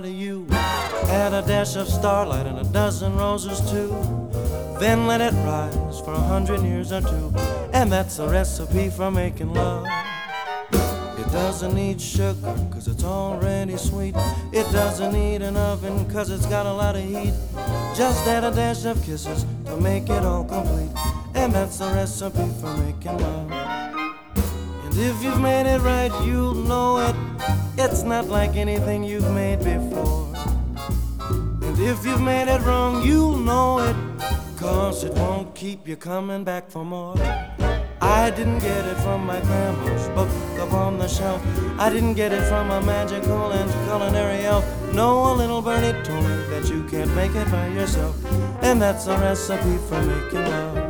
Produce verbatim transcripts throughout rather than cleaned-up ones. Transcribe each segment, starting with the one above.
of you. Add a dash of starlight and a dozen roses too. Then let it rise for a hundred years or two. And that's a recipe for making love. It doesn't need sugar, cause it's already sweet. It doesn't need an oven, cause it's got a lot of heat. Just add a dash of kisses to make it all complete. And that's the recipe for making love. And if you've made it right, you'll know it. It's not like anything you've made before. And if you've made it wrong, you'll know it, cause it won't keep you coming back for more. I didn't get it from my grandma's book up on the shelf. I didn't get it from a magical and culinary elf. No, a little birdie told me that you can't make it by yourself. And that's a recipe for making love.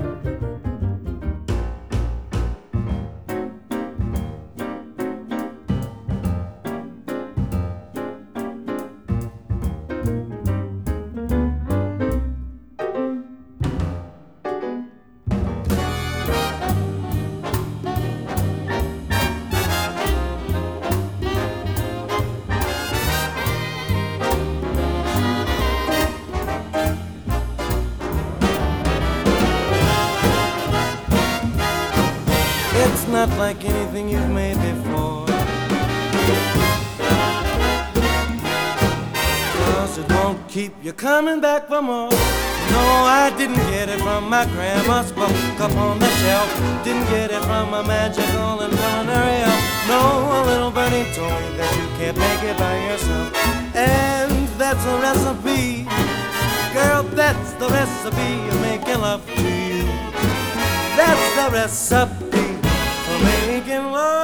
It's not like anything you've made before, cause it won't keep you coming back for more. No, I didn't get it from my grandma's book up on the shelf. Didn't get it from a magical and culinary elf. No, a little birdie told me that you can't make it by yourself. And that's a recipe, girl, that's the recipe of making love to you. That's the recipe for making love.